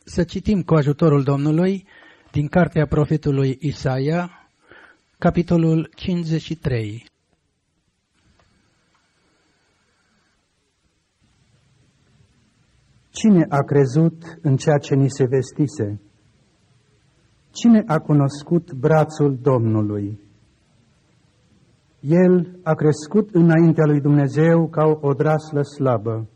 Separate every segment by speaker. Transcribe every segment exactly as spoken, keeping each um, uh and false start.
Speaker 1: Să citim cu ajutorul Domnului din cartea profetului Isaia, capitolul cincizeci și trei.
Speaker 2: Cine a crezut în ceea ce ni se vestise? Cine a cunoscut brațul Domnului? El a crescut înaintea lui Dumnezeu ca o odraslă slabă,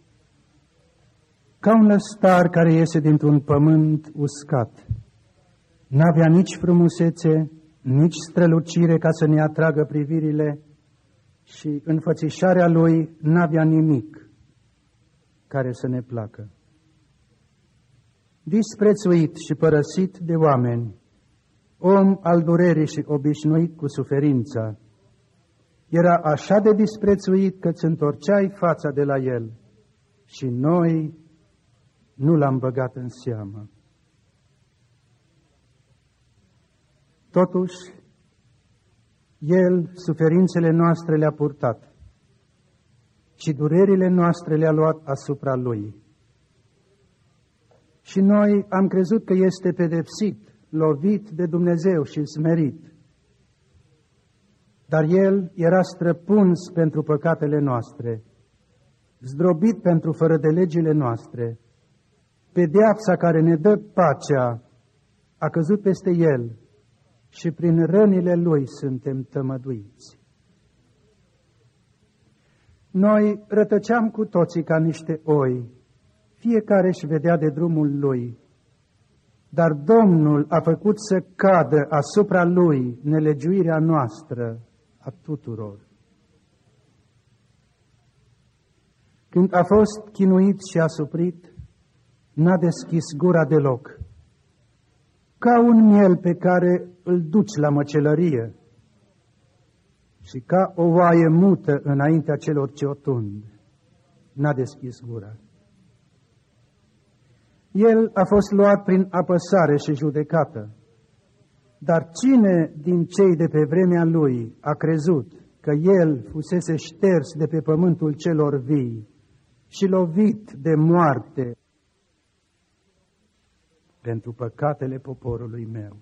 Speaker 2: ca un lăstar care iese dintr-un pământ uscat. N-avea nici frumusețe, nici strălucire ca să ne atragă privirile și înfățișarea lui n-avea nimic care să ne placă. Disprețuit și părăsit de oameni, om al durerii și obișnuit cu suferința, era așa de disprețuit că îți întorceai fața de la el și noi nu l-am băgat în seamă. Totuși, el suferințele noastre le-a purtat și durerile noastre le-a luat asupra lui. Și noi am crezut că este pedepsit, lovit de Dumnezeu și smerit. Dar el era străpuns pentru păcatele noastre, zdrobit pentru fără de legile noastre. Pedeapsa care ne dă pacea a căzut peste el și prin rănile lui suntem tămăduiți. Noi rătăceam cu toții ca niște oi, fiecare își vedea de drumul lui, dar Domnul a făcut să cadă asupra lui nelegiuirea noastră a tuturor. Când a fost chinuit și asuprit, n-a deschis gura deloc, ca un miel pe care îl duci la măcelărie și ca o oaie mută înaintea celor ce o tund, n-a deschis gura. El a fost luat prin apăsare și judecată, dar cine din cei de pe vremea lui a crezut că el fusese șters de pe pământul celor vii și lovit de moarte pentru păcatele poporului meu?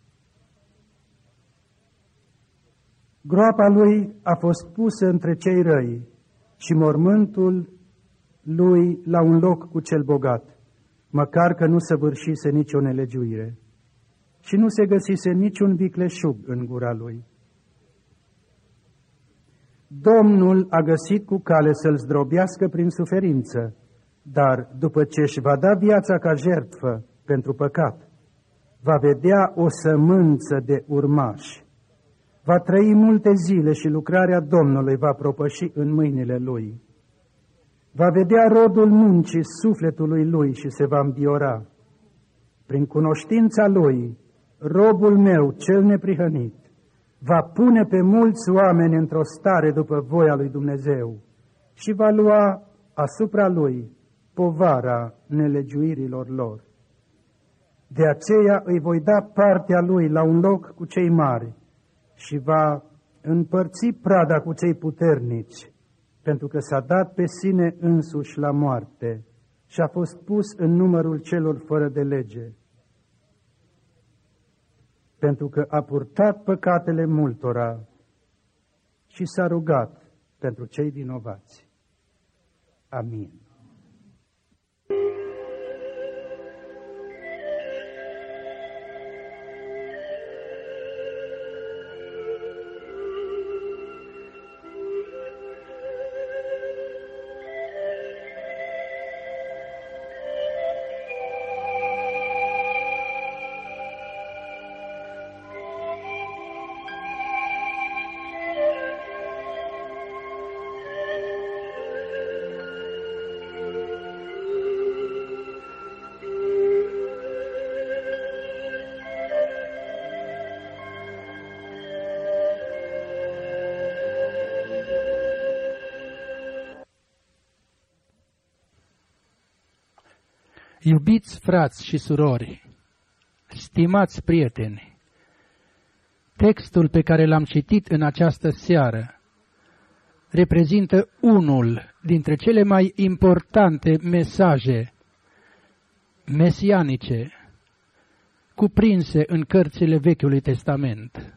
Speaker 2: Groapa lui a fost pusă între cei răi și mormântul lui la un loc cu cel bogat, măcar că nu săvârșise nicio nelegiuire și nu se găsise niciun vicleșug în gura lui. Domnul a găsit cu cale să-l zdrobească prin suferință, dar după ce își va da viața ca jertfă pentru păcat, va vedea o sămânță de urmași. Va trăi multe zile și lucrarea Domnului va propăși în mâinile lui. Va vedea rodul muncii sufletului lui și se va înviora. Prin cunoștința lui, robul meu cel neprihănit va pune pe mulți oameni într-o stare după voia lui Dumnezeu și va lua asupra lui povara nelegiuirilor lor. De aceea îi voi da partea lui la un loc cu cei mari și va împărți prada cu cei puternici, pentru că s-a dat pe sine însuși la moarte și a fost pus în numărul celor fără de lege, pentru că a purtat păcatele multora și s-a rugat pentru cei vinovați. Amin.
Speaker 1: Iubiți frați și surori, stimați prieteni, textul pe care l-am citit în această seară reprezintă unul dintre cele mai importante mesaje mesianice cuprinse în cărțile Vechiului Testament.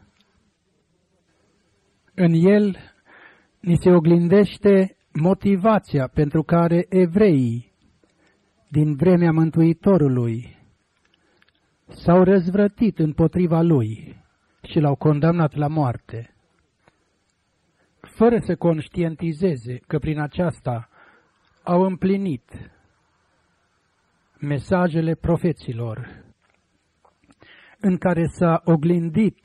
Speaker 1: În el ni se oglindește motivația pentru care evreii din vremea Mântuitorului s-au răzvrătit împotriva lui și l-au condamnat la moarte, fără să conștientizeze că prin aceasta au împlinit mesajele profeților, în care s-a oglindit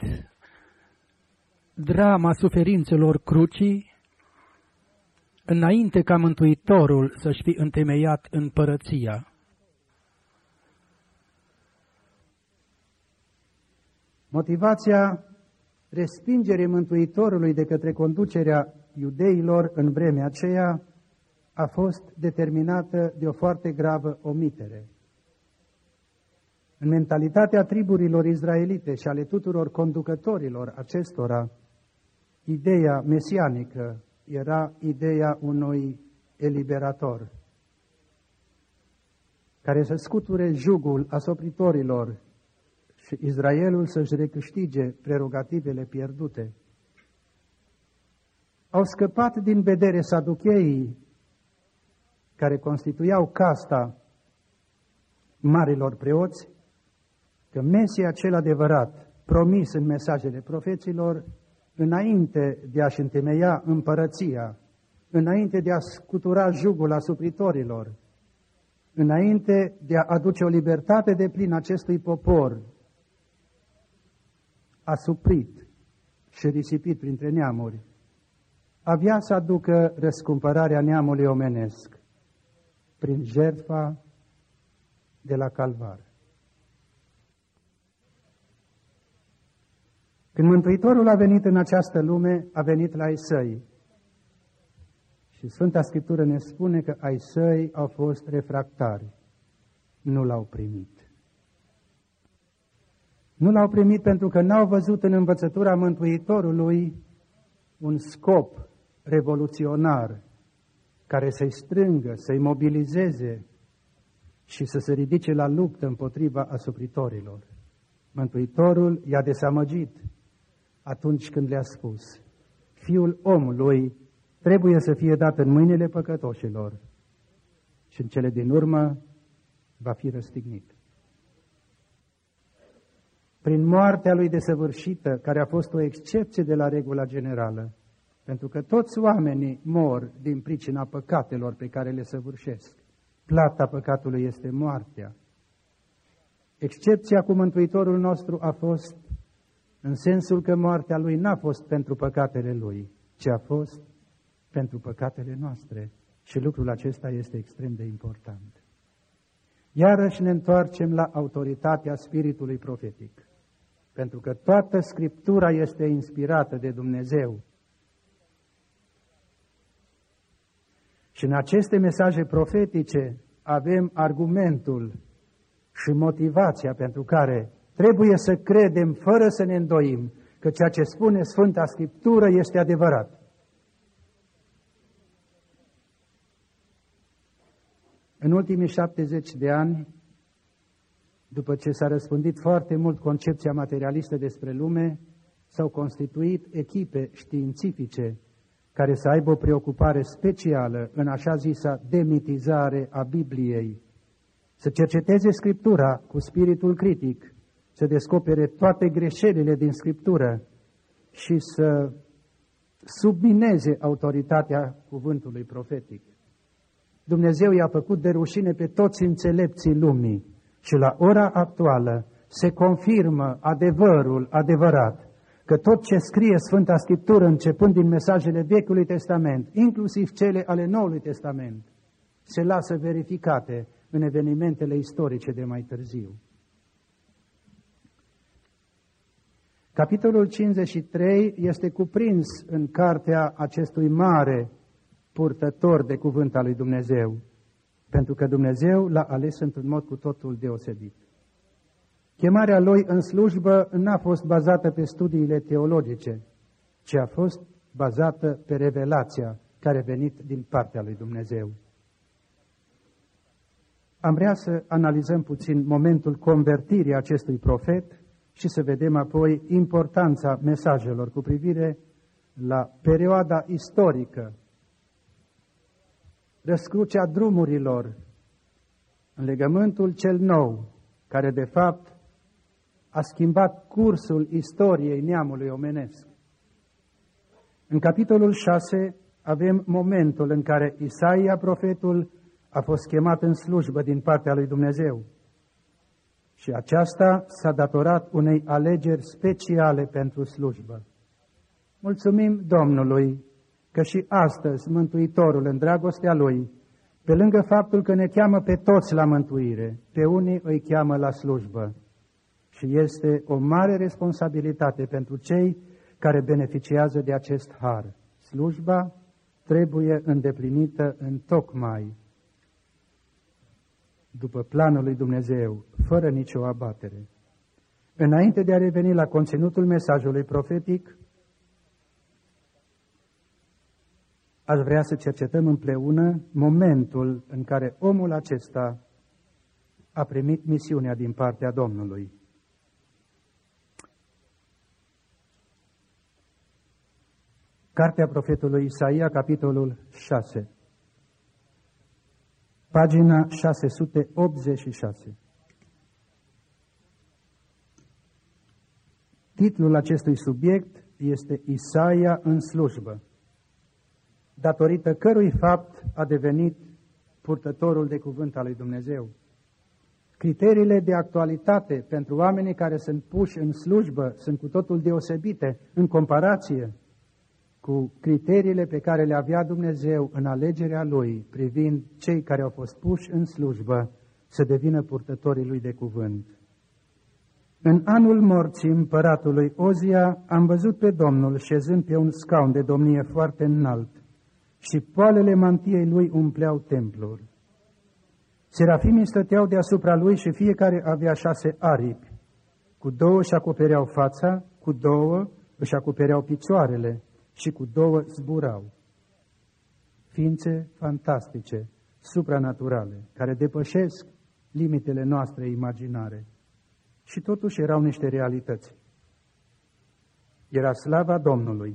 Speaker 1: drama suferințelor crucii, înainte ca Mântuitorul să-și fi întemeiat împărăția.
Speaker 2: Motivația respingerii Mântuitorului de către conducerea iudeilor în vremea aceea a fost determinată de o foarte gravă omitere. În mentalitatea triburilor izraelite și ale tuturor conducătorilor acestora, ideea mesianică era ideea unui eliberator care să scuture jugul asopritorilor și Israelul să-și recâștige prerogativele pierdute. Au scăpat din vedere saducheii, care constituiau casta marilor preoți, că Mesia cel adevărat, promis în mesajele profeților, înainte de a-și întemeia împărăția, înainte de a scutura jugul asupritorilor, înainte de a aduce o libertate deplină acestui popor, asuprit și risipit printre neamuri, avea să aducă răscumpărarea neamului omenesc prin jertfa de la Calvar. Când Mântuitorul a venit în această lume, a venit la ai săi. Și Sfânta Scriptură ne spune că ai săi au fost refractari. Nu l-au primit. Nu l-au primit pentru că n-au văzut în învățătura Mântuitorului un scop revoluționar care să-i strângă, să-i mobilizeze și să se ridice la luptă împotriva asupritorilor. Mântuitorul i-a dezamăgit atunci când le-a spus: Fiul omului trebuie să fie dat în mâinile păcătoșilor și în cele din urmă va fi răstignit. Prin moartea lui desăvârșită, care a fost o excepție de la regula generală, pentru că toți oamenii mor din pricina păcatelor pe care le săvârșesc. Plata păcatului este moartea. Excepția cu Mântuitorul nostru a fost în sensul că moartea lui n-a fost pentru păcatele lui, ci a fost pentru păcatele noastre. Și lucrul acesta este extrem de important. Iarăși ne întoarcem la autoritatea spiritului profetic, pentru că toată Scriptura este inspirată de Dumnezeu. Și în aceste mesaje profetice avem argumentul și motivația pentru care trebuie să credem fără să ne îndoim că ceea ce spune Sfânta Scriptură este adevărat. În ultimii șaptezeci de ani, după ce s-a răspândit foarte mult concepția materialistă despre lume, s-au constituit echipe științifice care să aibă o preocupare specială în așa zisa demitizare a Bibliei, să cerceteze Scriptura cu spiritul critic, să descopere toate greșelile din Scriptură și să submineze autoritatea cuvântului profetic. Dumnezeu i-a făcut de rușine pe toți înțelepții lumii și la ora actuală se confirmă adevărul adevărat, că tot ce scrie Sfânta Scriptură, începând din mesajele Vechiului Testament, inclusiv cele ale Noului Testament, se lasă verificate în evenimentele istorice de mai târziu. Capitolul cincizeci și trei este cuprins în cartea acestui mare purtător de cuvânt al lui Dumnezeu, pentru că Dumnezeu l-a ales într-un mod cu totul deosebit. Chemarea lui în slujbă n-a fost bazată pe studiile teologice, ci a fost bazată pe revelația care a venit din partea lui Dumnezeu. Am vrea să analizăm puțin momentul convertirii acestui profet și să vedem apoi importanța mesajelor cu privire la perioada istorică, răscrucea drumurilor în legământul cel nou, care de fapt a schimbat cursul istoriei neamului omenesc. În capitolul șase avem momentul în care Isaia, profetul, a fost chemat în slujbă din partea lui Dumnezeu. Și aceasta s-a datorat unei alegeri speciale pentru slujbă. Mulțumim Domnului că și astăzi Mântuitorul, în dragostea Lui, pe lângă faptul că ne cheamă pe toți la mântuire, pe unii îi cheamă la slujbă. Și este o mare responsabilitate pentru cei care beneficiază de acest har. Slujba trebuie îndeplinită în tocmai după planul lui Dumnezeu, fără nicio abatere. Înainte de a reveni la conținutul mesajului profetic, aș vrea să cercetăm împreună momentul în care omul acesta a primit misiunea din partea Domnului. Cartea profetului Isaia, capitolul șase, pagina șase sute optzeci și șase. Titlul acestui subiect este Isaia în slujbă, datorită cărui fapt a devenit purtătorul de cuvânt al lui Dumnezeu. Criteriile de actualitate pentru oamenii care sunt puși în slujbă sunt cu totul deosebite în comparație cu criteriile pe care le avea Dumnezeu în alegerea Lui privind cei care au fost puși în slujbă să devină purtătorii Lui de cuvânt. În anul morții împăratului Ozia am văzut pe Domnul șezând pe un scaun de domnie foarte înalt și poalele mantiei Lui umpleau templul. Serafimii stăteau deasupra Lui și fiecare avea șase aripi. Cu două își acopereau fața, cu două își acopereau picioarele și cu două zburau. Ființe fantastice, supranaturale, care depășesc limitele noastre imaginare. Și totuși erau niște realități. Era slava Domnului.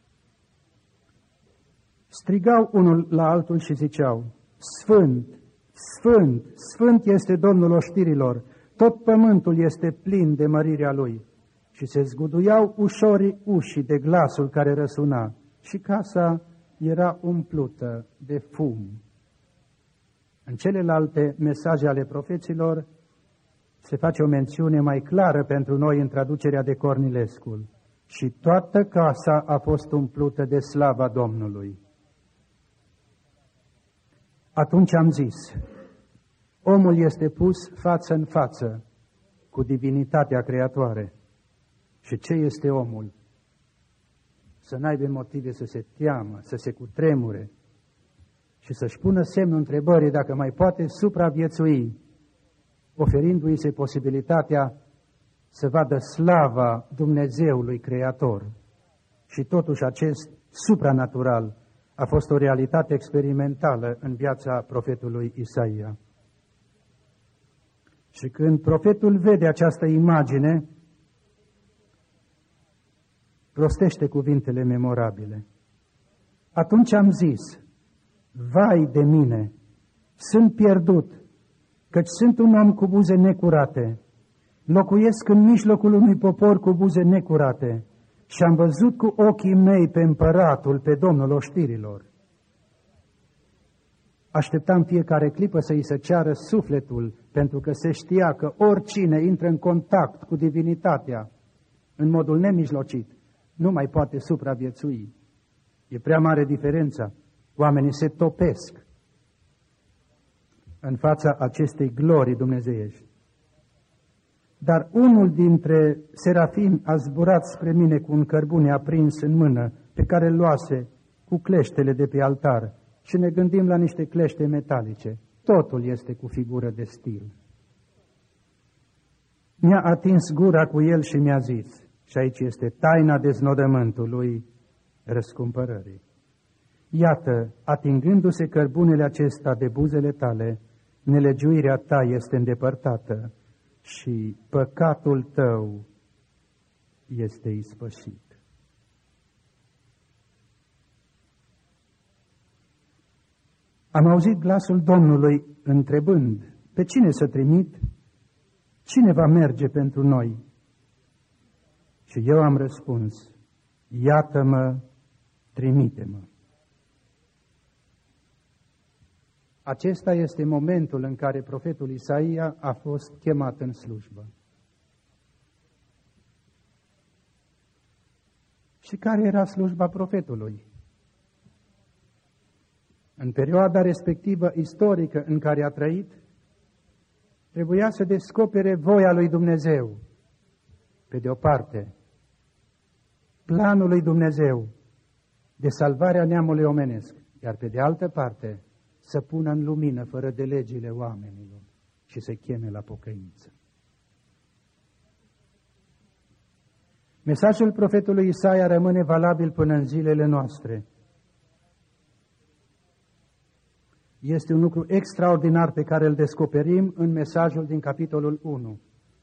Speaker 2: Strigau unul la altul și ziceau: Sfânt, Sfânt, Sfânt este Domnul oștirilor, tot pământul este plin de mărirea Lui. Și se zguduiau ușorii ușii de glasul care răsuna și casa era umplută de fum. În celelalte mesaje ale profeților se face o mențiune mai clară pentru noi în traducerea de Cornilescu. Și toată casa a fost umplută de slava Domnului. Atunci am zis: omul este pus față în față cu divinitatea creatoare. Și ce este omul? Să n-aibă motive să se teamă, să se cutremure și să-și pună semnul întrebării dacă mai poate supraviețui, oferindu-i se posibilitatea să vadă slava Dumnezeului Creator. Și totuși acest supranatural a fost o realitate experimentală în viața profetului Isaia. Și când profetul vede această imagine, rostește cuvintele memorabile. Atunci am zis: vai de mine, sunt pierdut, căci sunt un om cu buze necurate, locuiesc în mijlocul unui popor cu buze necurate și am văzut cu ochii mei pe împăratul, pe Domnul oștirilor. Așteptam fiecare clipă să îi se ceară sufletul, pentru că se știa că oricine intră în contact cu divinitatea în modul nemijlocit nu mai poate supraviețui. E prea mare diferența. Oamenii se topesc în fața acestei glorii dumnezeiești. Dar unul dintre serafimi a zburat spre mine cu un cărbune aprins în mână, pe care îl luase cu cleștele de pe altar, și ne gândim la niște clește metalice. Totul este cu figură de stil. Mi-a atins gura cu el și mi-a zis, și aici este taina deznodământului răscumpărării: iată, atingându-se cărbunele acesta de buzele tale, nelegiuirea ta este îndepărtată și păcatul tău este ispășit. Am auzit glasul Domnului întrebând, pe cine să trimit? Cine va merge pentru noi? Și eu am răspuns, iată-mă, trimite-mă. Acesta este momentul în care profetul Isaia a fost chemat în slujbă. Și care era slujba profetului? În perioada respectivă istorică în care a trăit, trebuia să descopere voia lui Dumnezeu. Pe de o parte, planul lui Dumnezeu de salvarea neamului omenesc, iar pe de altă parte, să pună în lumină fără de legile oamenilor și să cheme la pocăință. Mesajul profetului Isaia rămâne valabil până în zilele noastre. Este un lucru extraordinar pe care îl descoperim în mesajul din capitolul unu.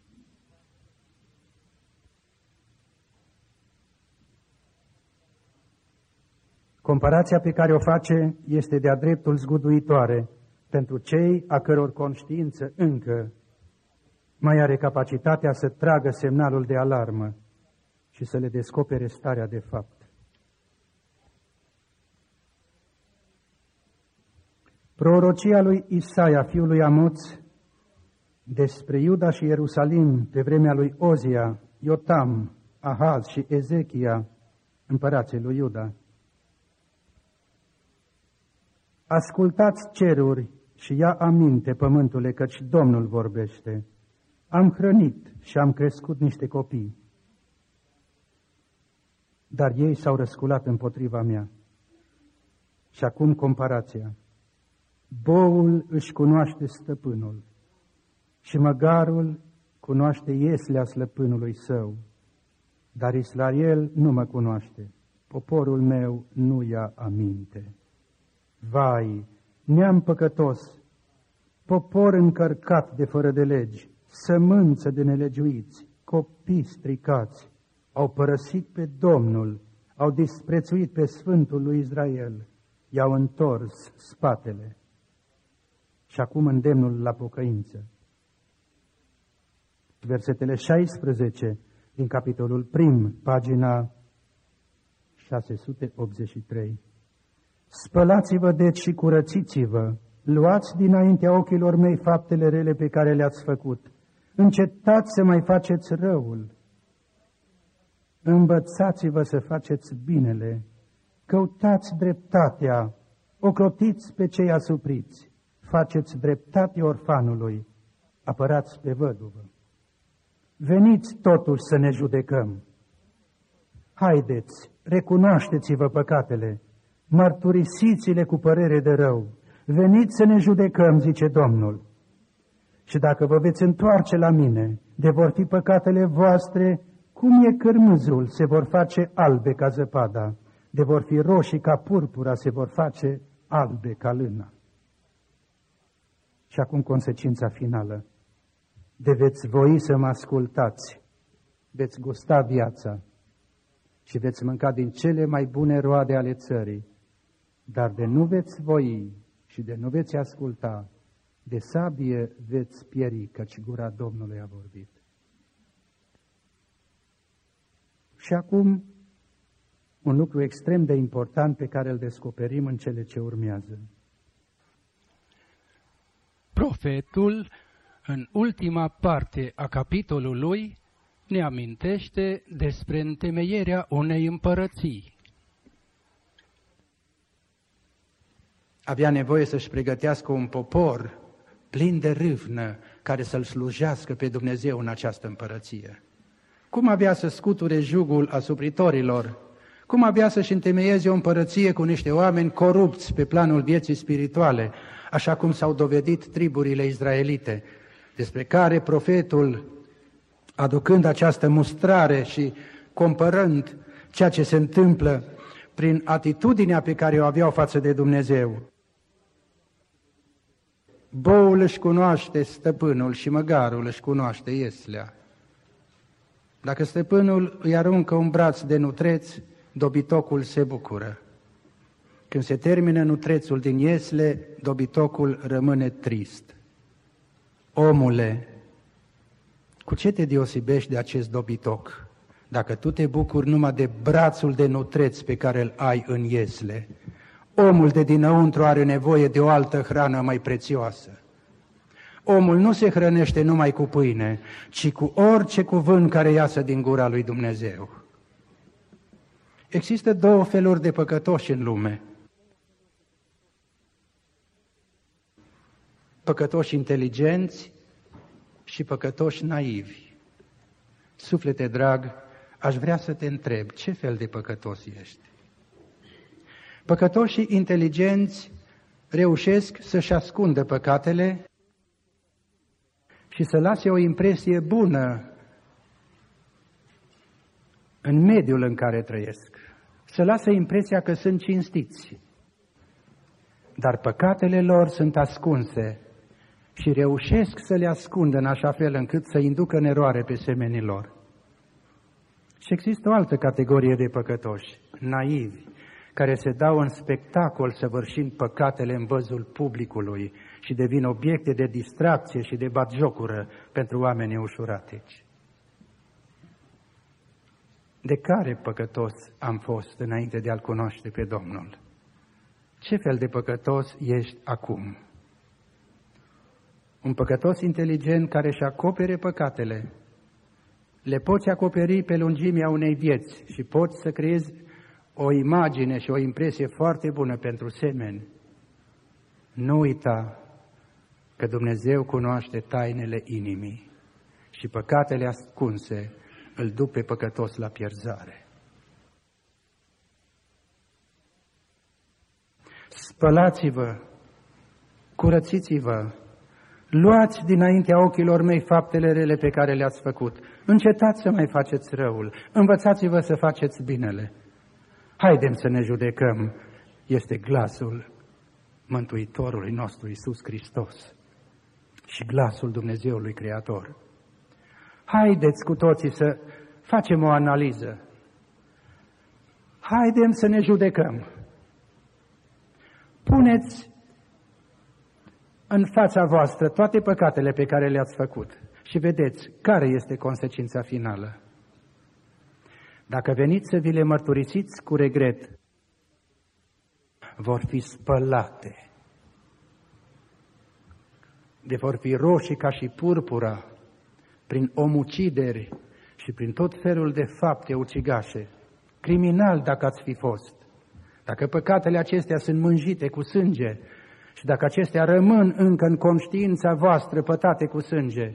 Speaker 2: Comparația pe care o face este de-a dreptul zguduitoare pentru cei a căror conștiință încă mai are capacitatea să tragă semnalul de alarmă și să le descopere starea de fapt. Prorocia lui Isaia, fiul lui Amoț, despre Iuda și Ierusalim pe vremea lui Ozia, Iotam, Ahaz și Ezechia, împărații lui Iuda. Ascultați ceruri și ia aminte, pământule, căci Domnul vorbește. Am hrănit și am crescut niște copii, dar ei s-au răsculat împotriva mea. Și acum comparația. Boul își cunoaște stăpânul și măgarul cunoaște ieslea slăpânului său, dar Israel nu mă cunoaște, poporul meu nu ia aminte. Vai, neam păcătos, popor încărcat de fără de legi, sămânță de nelegiuiți, copii stricați, au părăsit pe Domnul, au disprețuit pe Sfântul lui Israel, i-au întors spatele. Și acum îndemnul la pocăință. Versetele șaisprezece din capitolul prim, pagina șase sute optzeci și trei. Spălați-vă deci și curățiți-vă, luați dinaintea ochilor mei faptele rele pe care le-ați făcut, încetați să mai faceți răul, învățați-vă să faceți binele, căutați dreptatea, ocrotiți pe cei asupriți, faceți dreptate orfanului, apărați pe văduvă. Veniți totuși să ne judecăm. Haideți, recunoașteți-vă păcatele, mărturisiți-le cu părere de rău. Veniți să ne judecăm, zice Domnul. Și dacă vă veți întoarce la mine, de vor fi păcatele voastre, cum e cârmâzul, se vor face albe ca zăpada, de vor fi roșii ca purpura, se vor face albe ca lâna. Și acum consecința finală. De veți voi să mă ascultați, veți gusta viața și veți mânca din cele mai bune roade ale țării, dar de nu veți voi și de nu veți asculta, de sabie veți pieri, căci gura Domnului a vorbit. Și acum, un lucru extrem de important pe care îl descoperim în cele ce urmează.
Speaker 1: Profetul, în ultima parte a capitolului, ne amintește despre întemeierea unei împărății.
Speaker 2: Avea nevoie să-și pregătească un popor plin de râvnă care să-L slujească pe Dumnezeu în această împărăție. Cum avea să scuture jugul asupritorilor? Cum avea să-și întemeieze o împărăție cu niște oameni corupți pe planul vieții spirituale, așa cum s-au dovedit triburile izraelite, despre care profetul, aducând această mustrare și comparând ceea ce se întâmplă prin atitudinea pe care o aveau față de Dumnezeu, Boul își cunoaște stăpânul și măgarul își cunoaște ieslea. Dacă stăpânul îi aruncă un braț de nutreț, dobitocul se bucură. Când se termină nutrețul din iesle, dobitocul rămâne trist. Omule, cu ce te deosebești de acest dobitoc? Dacă tu te bucuri numai de brațul de nutreț pe care îl ai în iesle, omul de dinăuntru are nevoie de o altă hrană mai prețioasă. Omul nu se hrănește numai cu pâine, ci cu orice cuvânt care iasă din gura lui Dumnezeu. Există două feluri de păcătoși în lume. Păcătoși inteligenți și păcătoși naivi. Suflete drag, aș vrea să te întreb, ce fel de păcătos ești? Păcătoșii inteligenți reușesc să-și ascundă păcatele și să lase o impresie bună în mediul în care trăiesc. Să lasă impresia că sunt cinstiți. Dar păcatele lor sunt ascunse și reușesc să le ascundă în așa fel încât să inducă în eroare pe semenii lor. Și există o altă categorie de păcătoși, naivi, care se dau în spectacol săvârșind păcatele în văzul publicului și devin obiecte de distracție și de batjocură pentru oamenii ușuratici. De care păcătos am fost înainte de a-L cunoaște pe Domnul? Ce fel de păcătos ești acum? Un păcătos inteligent care își acopere păcatele, le poți acoperi pe lungimea unei vieți și poți să creezi o imagine și o impresie foarte bună pentru semeni. Nu uita că Dumnezeu cunoaște tainele inimii și păcatele ascunse îl duc pe păcătos la pierzare. Spălați-vă, curățiți-vă, luați dinaintea ochilor mei faptele rele pe care le-ați făcut. Încetați să mai faceți răul, învățați-vă să faceți binele. Haidem să ne judecăm, este glasul Mântuitorului nostru Iisus Hristos și glasul Dumnezeului Creator. Haideți cu toții să facem o analiză. Haidem să ne judecăm. Puneți în fața voastră toate păcatele pe care le-ați făcut și vedeți care este consecința finală. Dacă veniți să vi le mărturisiți cu regret, vor fi spălate, de vor fi roșii ca și purpura, prin omucideri și prin tot felul de fapte ucigașe, criminal dacă ați fi fost, dacă păcatele acestea sunt mânjite cu sânge și dacă acestea rămân încă în conștiința voastră pătate cu sânge,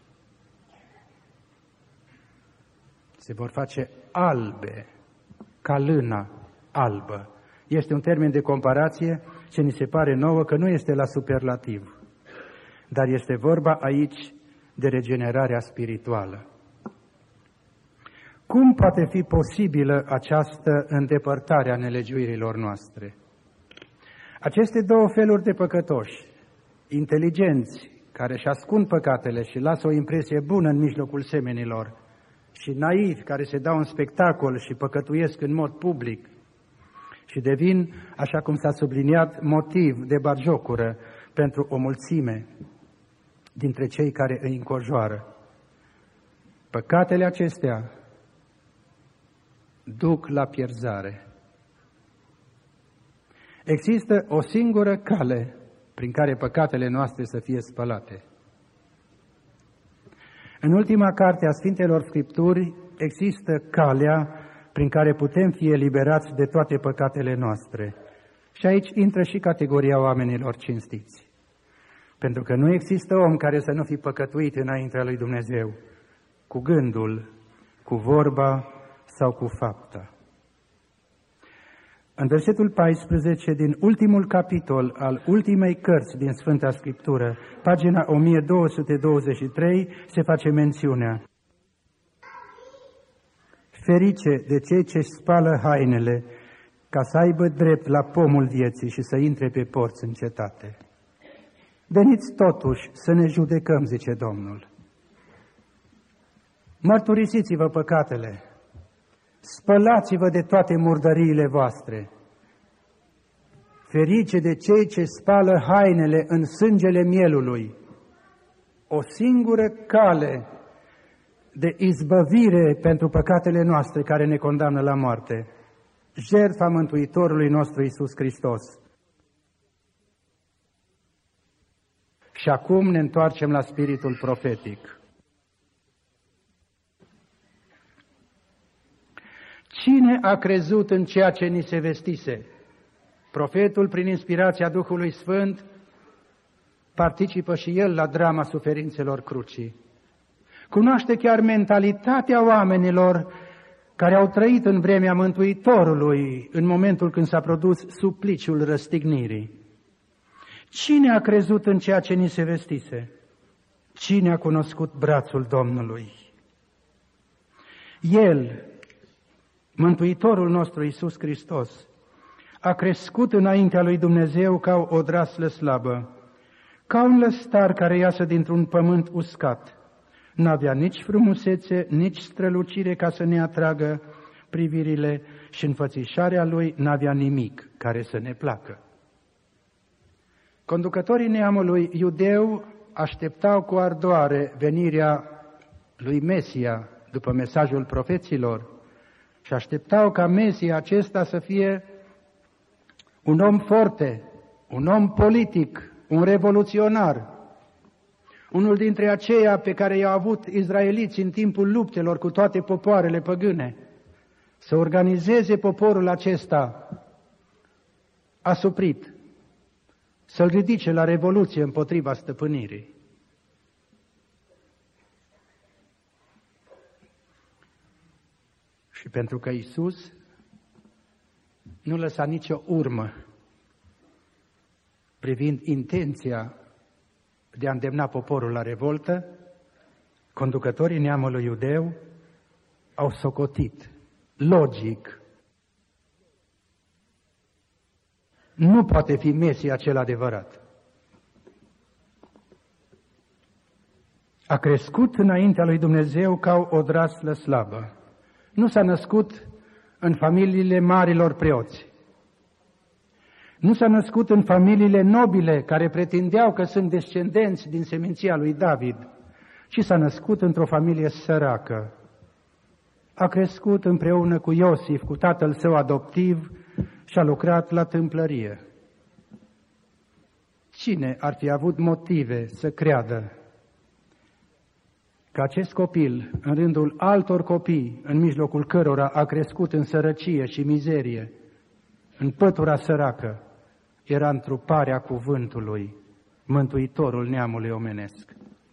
Speaker 2: se vor face albe, ca lâna albă. Este un termen de comparație ce ni se pare nouă că nu este la superlativ, dar este vorba aici de regenerarea spirituală. Cum poate fi posibilă această îndepărtare a nelegiuirilor noastre? Aceste două feluri de păcătoși, inteligenți, care își ascund păcatele și lasă o impresie bună în mijlocul semenilor, și naivi, care se dau în spectacol și păcătuiesc în mod public și devin, așa cum s-a subliniat, motiv de batjocură pentru o mulțime dintre cei care îi înconjoară. Păcatele acestea duc la pierzare. Există o singură cale prin care păcatele noastre să fie spălate. În ultima carte a Sfintelor Scripturi există calea prin care putem fi eliberați de toate păcatele noastre. Și aici intră și categoria oamenilor cinstiți. Pentru că nu există om care să nu fi păcătuit înaintea lui Dumnezeu, cu gândul, cu vorba sau cu fapta. În versetul paisprezece din ultimul capitol al ultimei cărți din Sfânta Scriptură, pagina o mie două sute douăzeci și trei, se face mențiunea: ferice de cei ce spală hainele, ca să aibă drept la pomul vieții și să intre pe porți în cetate. Veniți totuși să ne judecăm, zice Domnul. Mărturisiți-vă păcatele, spălați-vă de toate murdăriile voastre. Ferice de cei ce spală hainele în sângele mielului. O singură cale de izbăvire pentru păcatele noastre care ne condamnă la moarte. Jertfa Mântuitorului nostru Iisus Hristos. Și acum ne întoarcem la spiritul profetic. Cine a crezut în ceea ce ni se vestise? Profetul, prin inspirația Duhului Sfânt, participă și el la drama suferințelor crucii. Cunoaște chiar mentalitatea oamenilor care au trăit în vremea Mântuitorului, în momentul când s-a produs supliciul răstignirii. Cine a crezut în ceea ce ni se vestise? Cine a cunoscut brațul Domnului? El, Mântuitorul nostru Iisus Hristos, a crescut înaintea lui Dumnezeu ca o odraslă slabă, ca un lăstar care iasă dintr-un pământ uscat. N-avea nici frumusețe, nici strălucire ca să ne atragă privirile și înfățișarea lui n-avea nimic care să ne placă. Conducătorii neamului iudeu așteptau cu ardoare venirea lui Mesia după mesajul profeților și așteptau ca Mesia acesta să fie un om forte, un om politic, un revoluționar, unul dintre aceia pe care i-au avut izraeliții în timpul luptelor cu toate popoarele păgâne, să organizeze poporul acesta asuprit, să-l ridice la revoluție împotriva stăpânirii. Și pentru că Iisus nu lăsa nicio urmă privind intenția de a îndemna poporul la revoltă, conducătorii neamului iudeu au socotit, logic, nu poate fi Mesia cel adevărat. A crescut înaintea lui Dumnezeu ca o odraslă slabă. Nu s-a născut în familiile marilor preoți. Nu s-a născut în familiile nobile care pretindeau că sunt descendenți din seminția lui David, ci s-a născut într-o familie săracă. A crescut împreună cu Iosif, cu tatăl său adoptiv, și a lucrat la tâmplărie. Cine ar fi avut motive să creadă că acest copil, în rândul altor copii, în mijlocul cărora a crescut în sărăcie și mizerie, în pătura săracă, era întruparea cuvântului, Mântuitorul neamului omenesc?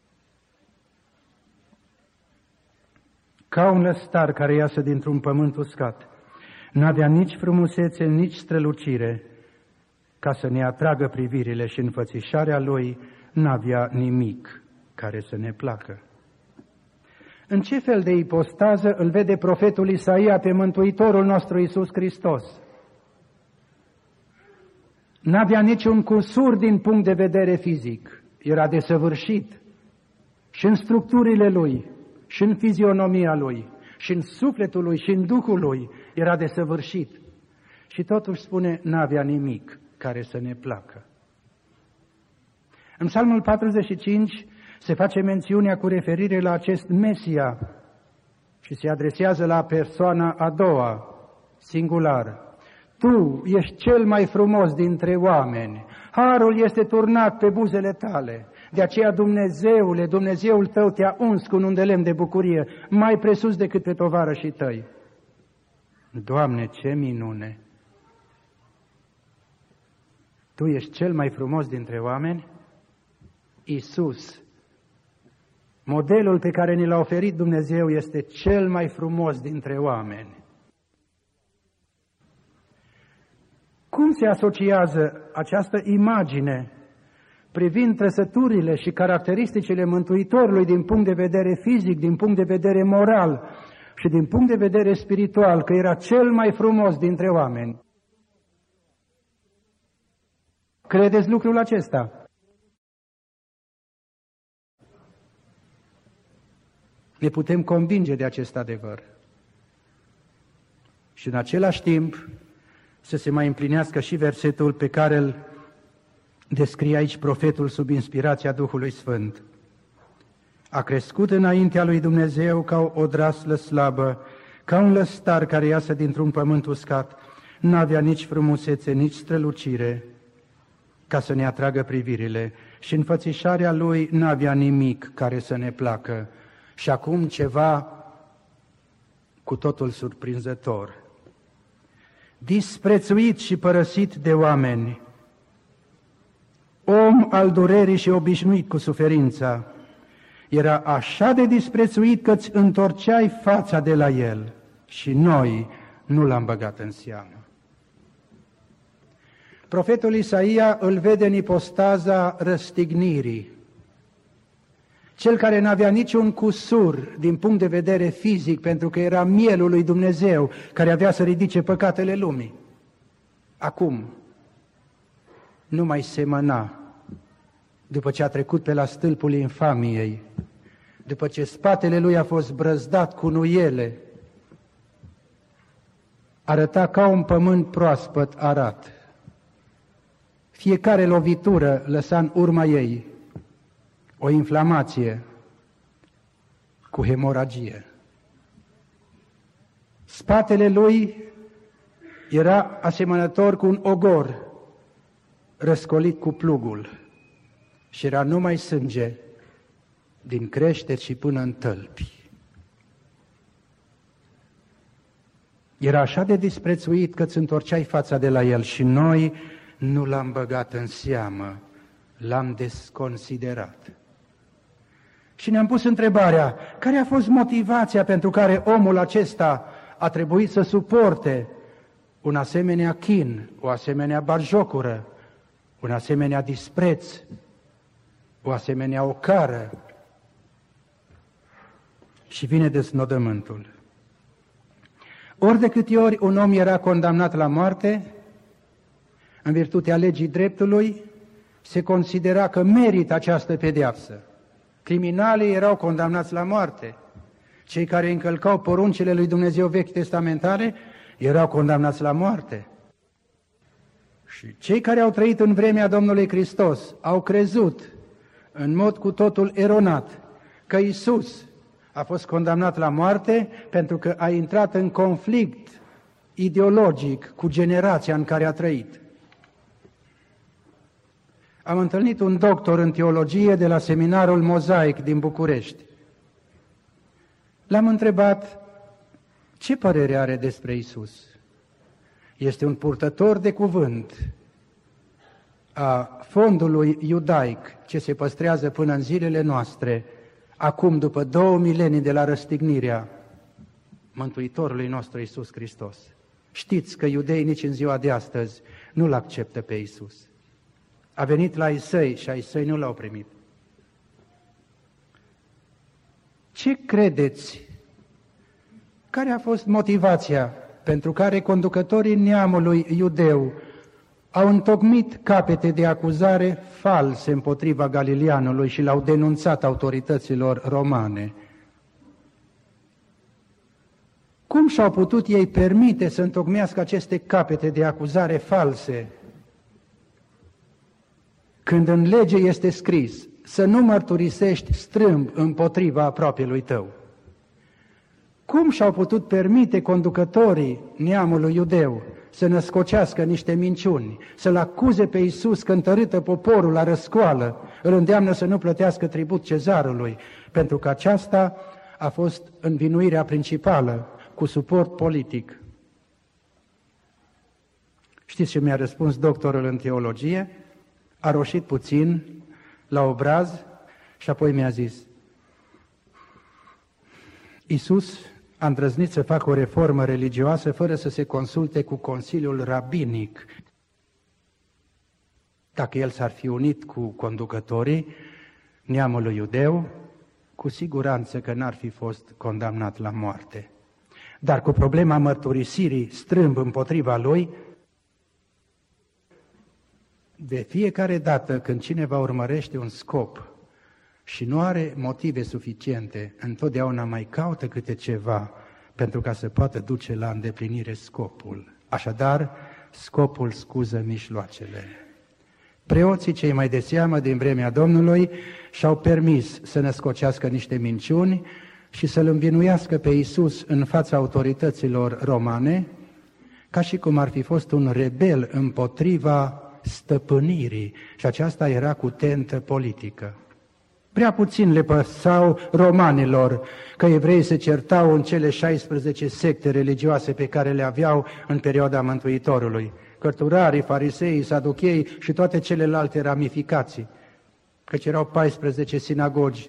Speaker 2: Ca un lăstar care iasă dintr-un pământ uscat, n-avea nici frumusețe, nici strălucire, ca să ne atragă privirile, și înfățișarea lui n-avea nimic care să ne placă. În ce fel de ipostază îl vede profetul Isaia pe Mântuitorul nostru Iisus Hristos? N-avea niciun cusur din punct de vedere fizic, era desăvârșit și în structurile lui, și în fizionomia lui, și în sufletul lui, și în Duhul lui, era desăvârșit. Și totuși spune, n-avea nimic care să ne placă. În Psalmul patruzeci și cinci se face mențiunea cu referire la acest Mesia și se adresează la persoana a doua, singular. Tu ești cel mai frumos dintre oameni, harul este turnat pe buzele tale, de aceea Dumnezeule, Dumnezeul tău te-a uns cu un undelem de bucurie, mai presus decât pe tovarășii tăi. Doamne, ce minune! Tu ești cel mai frumos dintre oameni? Iisus, modelul pe care ni l-a oferit Dumnezeu, este cel mai frumos dintre oameni. Cum se asociază această imagine privind trăsăturile și caracteristicile Mântuitorului din punct de vedere fizic, din punct de vedere moral și din punct de vedere spiritual, că era cel mai frumos dintre oameni? Credeți lucrul acesta? Ne putem convinge de acest adevăr. Și în același timp să se mai împlinească și versetul pe care îl descrie aici profetul sub inspirația Duhului Sfânt. A crescut înaintea lui Dumnezeu ca o odraslă slabă, ca un lăstar care iasă dintr-un pământ uscat, n-avea nici frumusețe, nici strălucire, ca să ne atragă privirile, și înfățișarea lui n-avea nimic care să ne placă. Și acum ceva cu totul surprinzător. Disprețuit și părăsit de oameni, om al durerii și obișnuit cu suferința, era așa de disprețuit că îți întorceai fața de la el și noi nu l-am băgat în seamă. Profetul Isaia îl vede în ipostaza răstignirii. Cel care n-avea niciun cusur din punct de vedere fizic, pentru că era mielul lui Dumnezeu, care avea să ridice păcatele lumii. Acum nu mai semăna, după ce a trecut pe la stâlpul infamiei, după ce spatele lui a fost brăzdat cu nuiele, arăta ca un pământ proaspăt arat. Fiecare lovitură lăsa în urma ei o inflamație cu hemoragie. Spatele lui era asemănător cu un ogor răscolit cu plugul și era numai sânge din creșteri și până în tălpi. Era așa de disprețuit că îți întorceai fața de la el și noi nu l-am băgat în seamă, l-am desconsiderat. Și ne-am pus întrebarea, care a fost motivația pentru care omul acesta a trebuit să suporte un asemenea chin, o asemenea batjocură, un asemenea dispreț, o asemenea ocară? Și vine desnodământul. Ori de câte ori un om era condamnat la moarte, în virtutea legii dreptului, se considera că merită această pedeapsă. Criminalii erau condamnați la moarte. Cei care încălcau poruncile lui Dumnezeu vechi testamentare erau condamnați la moarte. Și cei care au trăit în vremea Domnului Hristos au crezut în mod cu totul eronat că Iisus a fost condamnat la moarte pentru că a intrat în conflict ideologic cu generația în care a trăit. Am întâlnit un doctor în teologie de la seminarul Mozaic din București. L-am întrebat ce părere are despre Iisus. Este un purtător de cuvânt a fondului iudaic ce se păstrează până în zilele noastre, acum după două milenii de la răstignirea Mântuitorului nostru Iisus Hristos. Știți că iudeii nici în ziua de astăzi nu-L acceptă pe Iisus. A venit la ai săi și ai săi nu l-au primit. Ce credeți? Care a fost motivația pentru care conducătorii neamului iudeu au întocmit capete de acuzare false împotriva Galileanului și l-au denunțat autorităților romane? Cum și-au putut ei permite să întocmească aceste capete de acuzare false, când în lege este scris să nu mărturisești strâmb împotriva apropielui tău? Cum și-au putut permite conducătorii neamului iudeu să născocească niște minciuni, să-L acuze pe Iisus că întărâtă poporul la răscoală, îl îndeamnă să nu plătească tribut cezarului, pentru că aceasta a fost învinuirea principală cu suport politic? Știți ce mi-a răspuns doctorul în teologie? A roșit puțin la obraz și apoi mi-a zis: Iisus a îndrăznit să facă o reformă religioasă fără să se consulte cu Consiliul Rabinic. Dacă el s-ar fi unit cu conducătorii neamului iudeu, cu siguranță că n-ar fi fost condamnat la moarte. Dar cu problema mărturisirii strâmb împotriva lui, de fiecare dată când cineva urmărește un scop și nu are motive suficiente, întotdeauna mai caută câte ceva pentru ca să poată duce la îndeplinire scopul. Așadar, scopul scuză mijloacele. Preoții cei mai de seamă din vremea Domnului și-au permis să născocească niște minciuni și să-L învinuiască pe Iisus în fața autorităților romane, ca și cum ar fi fost un rebel împotriva stăpânirii, și aceasta era cu tentă politică. Prea puțin le păsau romanilor că evreii se certau în cele șaisprezece secte religioase pe care le aveau în perioada Mântuitorului, cărturarii, farisei, saduchei și toate celelalte ramificații, căci erau paisprezece sinagogi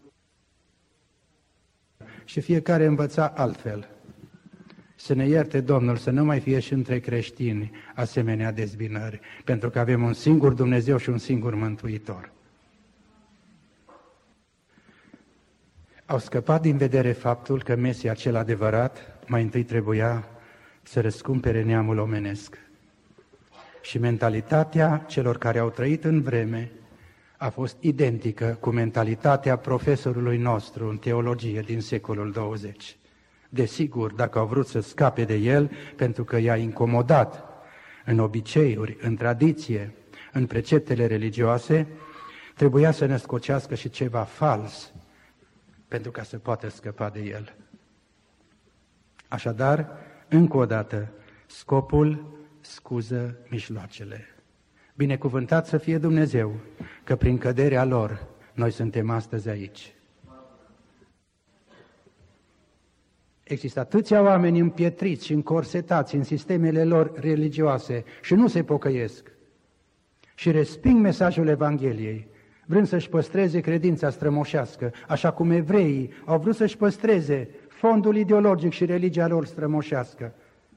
Speaker 2: și fiecare învăța altfel. Să ne ierte Domnul să nu mai fie și între creștini asemenea dezbinări, pentru că avem un singur Dumnezeu și un singur Mântuitor. Au scăpat din vedere faptul că Mesia cel adevărat mai întâi trebuia să răscumpere neamul omenesc. Și mentalitatea celor care au trăit în vreme a fost identică cu mentalitatea profesorului nostru în teologie din secolul douăzeci. Desigur, dacă au vrut să scape de el, pentru că i-a incomodat în obiceiuri, în tradiție, în preceptele religioase, trebuia să născocească și ceva fals pentru ca să poată scăpa de el. Așadar, încă o dată, scopul scuză mijloacele. Binecuvântat să fie Dumnezeu, că prin căderea lor noi suntem astăzi aici. Există atâția oameni împietriți și încorsetați în sistemele lor religioase și nu se pocăiesc și resping mesajul Evangheliei, vrând să-și păstreze credința strămoșească, așa cum evreii au vrut să-și păstreze fondul ideologic și religia lor strămoșească.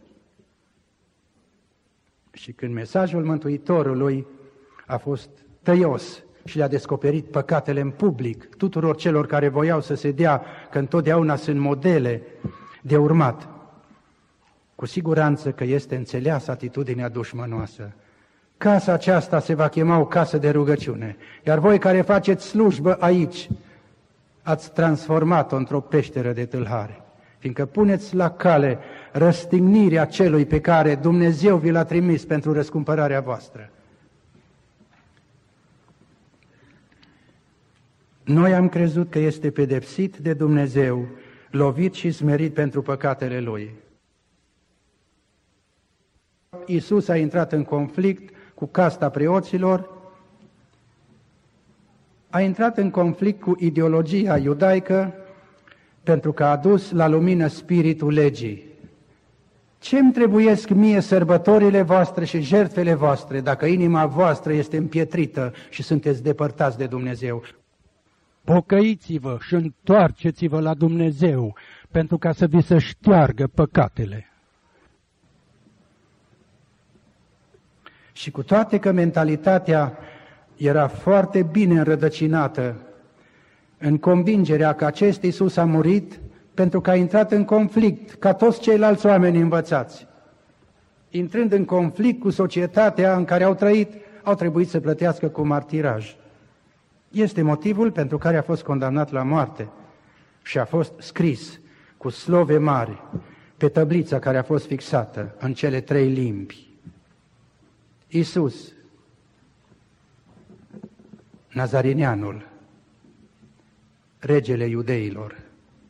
Speaker 2: Și când mesajul Mântuitorului a fost tăios și le-a descoperit păcatele în public tuturor celor care voiau să se dea că întotdeauna sunt modele de urmat, cu siguranță că este înțeleasă atitudinea dușmănoasă. Casa aceasta se va chema o casă de rugăciune, iar voi care faceți slujbă aici, ați transformat-o într-o peșteră de tâlhari, fiindcă puneți la cale răstignirea celui pe care Dumnezeu vi l-a trimis pentru răscumpărarea voastră. Noi am crezut că este pedepsit de Dumnezeu, lovit și smerit pentru păcatele Lui. Iisus a intrat în conflict cu casta preoților, a intrat în conflict cu ideologia iudaică pentru că a adus la lumină spiritul legii. Ce-mi trebuiesc mie sărbătorile voastre și jertfele voastre dacă inima voastră este împietrită și sunteți depărtați de Dumnezeu?
Speaker 1: Pocăiți-vă și întoarceți-vă la Dumnezeu pentru ca să vi se șteargă păcatele.
Speaker 2: Și cu toate că mentalitatea era foarte bine înrădăcinată în convingerea că acest Iisus a murit pentru că a intrat în conflict, ca toți ceilalți oameni învățați. Intrând în conflict cu societatea în care au trăit, au trebuit să plătească cu martiraj. Este motivul pentru care a fost condamnat la moarte și a fost scris cu slove mari pe tăblița care a fost fixată în cele trei limbi. Iisus, Nazarineanul, regele iudeilor.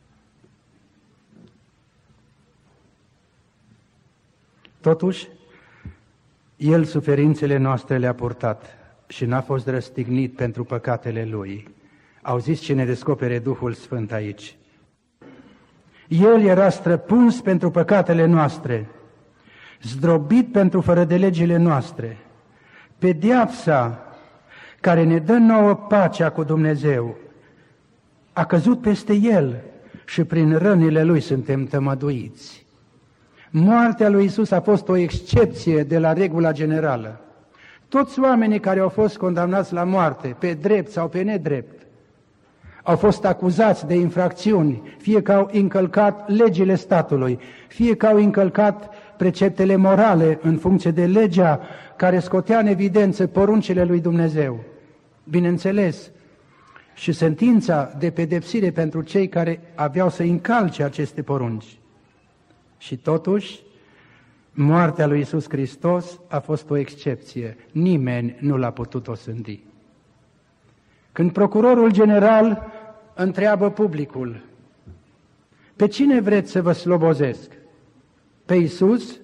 Speaker 2: Totuși, El suferințele noastre le-a purtat și n-a fost răstignit pentru păcatele Lui. Au zis ce ne descopere Duhul Sfânt aici. El era străpuns pentru păcatele noastre, zdrobit pentru fără de legile noastre. Pedeapsa care ne dă nouă pacea cu Dumnezeu a căzut peste El și prin rănile Lui suntem tămăduiți. Moartea lui Iisus a fost o excepție de la regula generală. Toți oamenii care au fost condamnați la moarte, pe drept sau pe nedrept, au fost acuzați de infracțiuni, fie că au încălcat legile statului, fie că au încălcat preceptele morale în funcție de legea care scotea în evidență poruncile lui Dumnezeu. Bineînțeles, și sentința de pedepsire pentru cei care aveau să încalce aceste porunci. Și totuși, moartea lui Iisus Hristos a fost o excepție. Nimeni nu l-a putut osândi. Când procurorul general întreabă publicul: pe cine vreți să vă slobozesc? Pe Iisus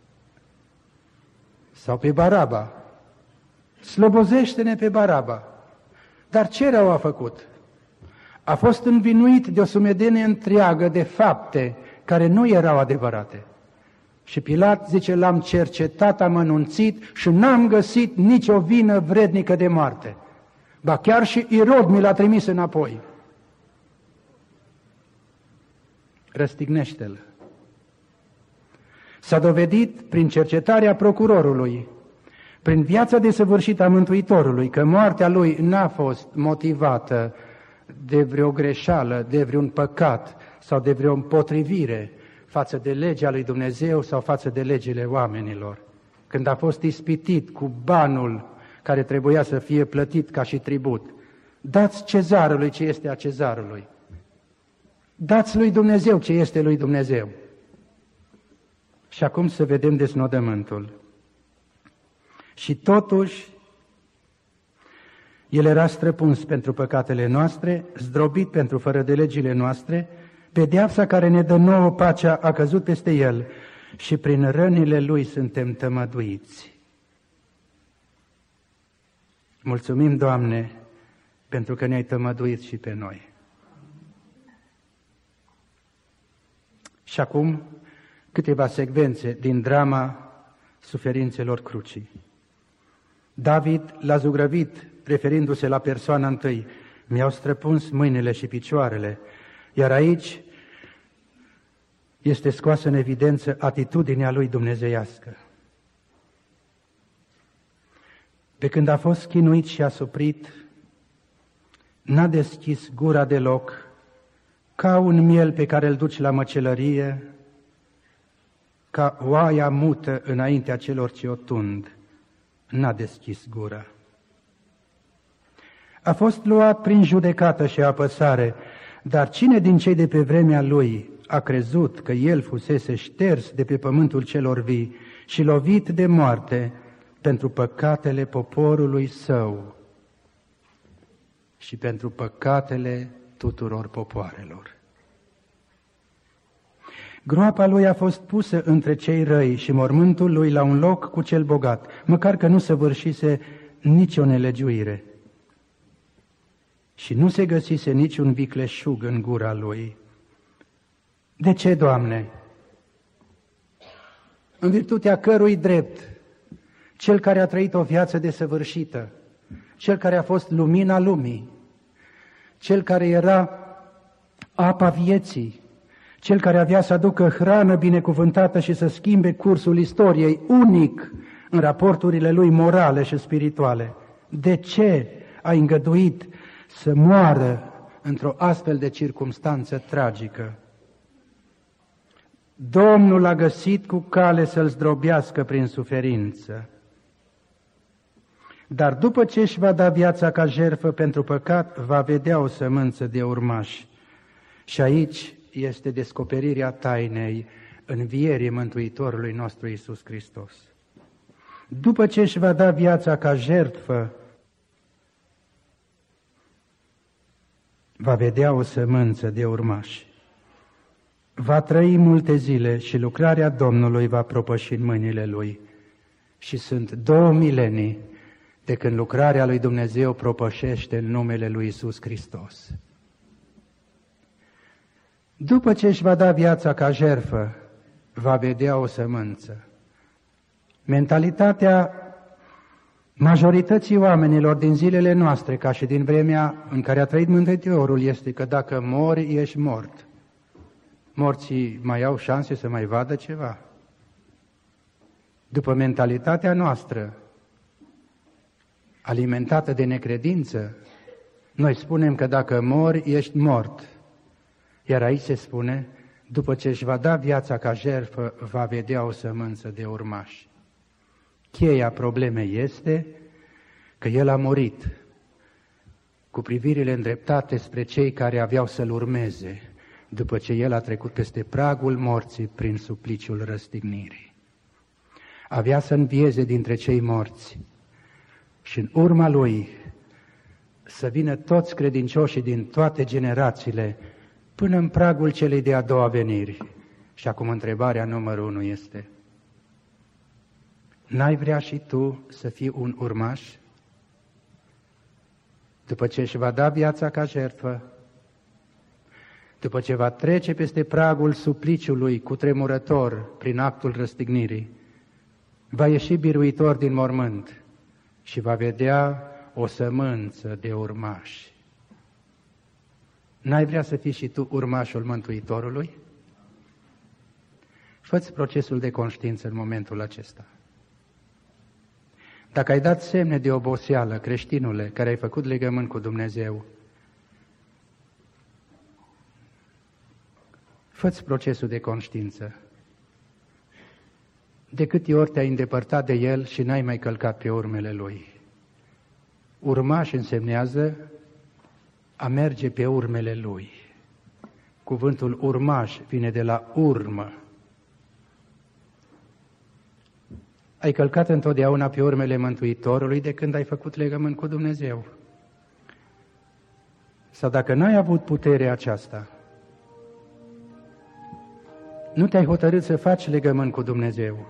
Speaker 2: sau pe Baraba? Slobozește-ne pe Baraba. Dar ce rău a făcut? A fost învinuit de o sumedenie întreagă de fapte care nu erau adevărate. Și Pilat zice: l-am cercetat, am anunțit și n-am găsit nicio vină vrednică de moarte. Ba chiar și Irod mi l-a trimis înapoi. Răstignește-l. S-a dovedit prin cercetarea procurorului, prin viața desăvârșită a Mântuitorului, că moartea lui n-a fost motivată de vreo greșeală, de vreun păcat sau de vreo împotrivire față de legea lui Dumnezeu sau față de legile oamenilor. Când a fost ispitit cu banul care trebuia să fie plătit ca și tribut: dați cezarului ce este a cezarului, dați lui Dumnezeu ce este lui Dumnezeu. Și acum să vedem desnodământul. Și totuși, el era străpuns pentru păcatele noastre, zdrobit pentru fără de legile noastre, pedeapsa care ne dă nouă pacea a căzut peste el și prin rănile lui suntem tămăduiți. Mulțumim, Doamne, pentru că ne-ai tămăduit și pe noi. Și acum câteva secvențe din drama suferințelor crucii. David l-a zugrăvit, referindu-se la persoana întâi: mi-au străpuns mâinile și picioarele. Iar aici este scoasă în evidență atitudinea lui dumnezeiască. Pe când a fost chinuit și asuprit, n-a deschis gura deloc, ca un miel pe care îl duci la măcelărie, ca oaia mută înaintea celor ce o tund, n-a deschis gura. A fost luat prin judecată și apăsare, dar cine din cei de pe vremea lui a crezut că el fusese șters de pe pământul celor vii și lovit de moarte pentru păcatele poporului său și pentru păcatele tuturor popoarelor? Groapa lui a fost pusă între cei răi și mormântul lui la un loc cu cel bogat, măcar că nu săvârșise nicio nelegiuire. Și nu se găsise niciun vicleșug în gura lui. De ce, Doamne? În virtutea cărui drept, cel care a trăit o viață desăvârșită, cel care a fost lumina lumii, cel care era apa vieții, cel care avea să aducă hrană binecuvântată și să schimbe cursul istoriei, unic în raporturile lui morale și spirituale. De ce a îngăduit să moară într-o astfel de circumstanță tragică? Domnul a găsit cu cale să-l zdrobească prin suferință. Dar după ce își va da viața ca jertfă pentru păcat, va vedea o sămânță de urmași. Și aici este descoperirea tainei învierii Mântuitorului nostru Iisus Hristos. După ce își va da viața ca jertfă, va vedea o sămânță de urmași. Va trăi multe zile și lucrarea Domnului va propăși în mâinile Lui. Și sunt două milenii de când lucrarea lui Dumnezeu propășește în numele lui Iisus Hristos. După ce își va da viața ca jertfă, va vedea o sămânță. Mentalitatea majorității oamenilor din zilele noastre, ca și din vremea în care a trăit Mântuitorul, este că dacă mori, ești mort. Morții mai au șanse să mai vadă ceva. După mentalitatea noastră, alimentată de necredință, noi spunem că dacă mori, ești mort. Iar aici se spune, după ce își va da viața ca jertfă, va vedea o sămânță de urmași. Cheia problemei este că el a murit.
Speaker 1: cu privirile îndreptate spre cei care aveau să-L urmeze, după ce El a trecut peste pragul morții prin supliciul răstignirii. Avea să învieze dintre cei morți și în urma Lui să vină toți credincioșii din toate generațiile până în pragul celei de-a doua veniri. Și acum întrebarea numărul unu este: n-ai vrea și tu să fii un urmaș? După ce își va da viața ca jertfă, după ce va trece peste pragul supliciului cutremurător prin actul răstignirii, va ieși biruitor din mormânt și va vedea o sămânță de urmași. N-ai vrea să fii și tu urmașul Mântuitorului? Fă-ți procesul de conștiință în momentul acesta. Dacă ai dat semne de oboseală, creștinule, care ai făcut legământ cu Dumnezeu, fă-ți procesul de conștiință. De câte ori te-ai îndepărtat de El și n-ai mai călcat pe urmele Lui? Urmaș însemnează a merge pe urmele Lui. Cuvântul urmaș vine de la urmă. Ai călcat întotdeauna pe urmele Mântuitorului de când ai făcut legământ cu Dumnezeu. Sau dacă n-ai avut puterea aceasta, nu te-ai hotărât să faci legământ cu Dumnezeu.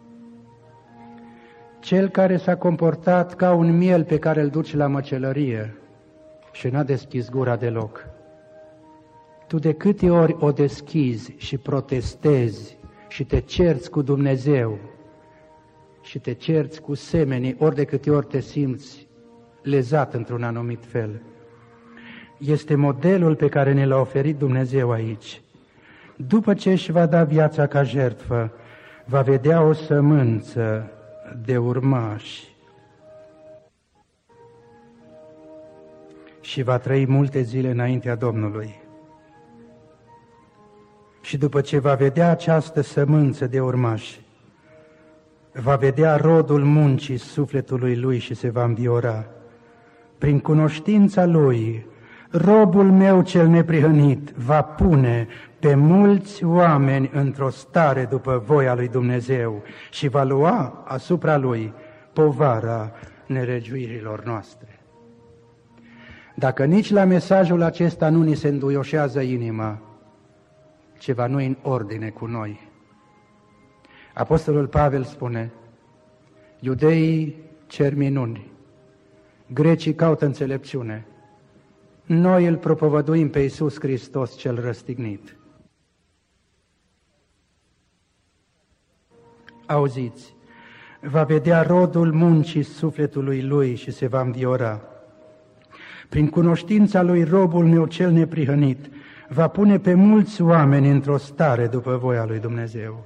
Speaker 1: Cel care s-a comportat ca un miel pe care îl duci la măcelărie și n-a deschis gura deloc, tu de câte ori o deschizi și protestezi și te cerți cu Dumnezeu și te cerți cu semenii, ori de câte ori te simți lezat într-un anumit fel. Este modelul pe care ne l-a oferit Dumnezeu aici. După ce își va da viața ca jertfă, va vedea o sămânță de urmași și va trăi multe zile înaintea Domnului. Și după ce va vedea această sămânță de urmași, va vedea rodul muncii sufletului lui și se va înviora. Prin cunoștința lui, robul meu cel neprihănit va pune pe mulți oameni într-o stare după voia lui Dumnezeu și va lua asupra lui povara neregiuirilor noastre. Dacă nici la mesajul acesta nu ni se înduioșează inima, ceva nu e în ordine cu noi. Apostolul Pavel spune: iudeii cer minuni, grecii caută înțelepciune, noi îl propovăduim pe Iisus Hristos cel răstignit. Auziți, va vedea rodul muncii sufletului lui și se va înviora. Prin cunoștința lui, robul meu cel neprihănit va pune pe mulți oameni într-o stare după voia lui Dumnezeu.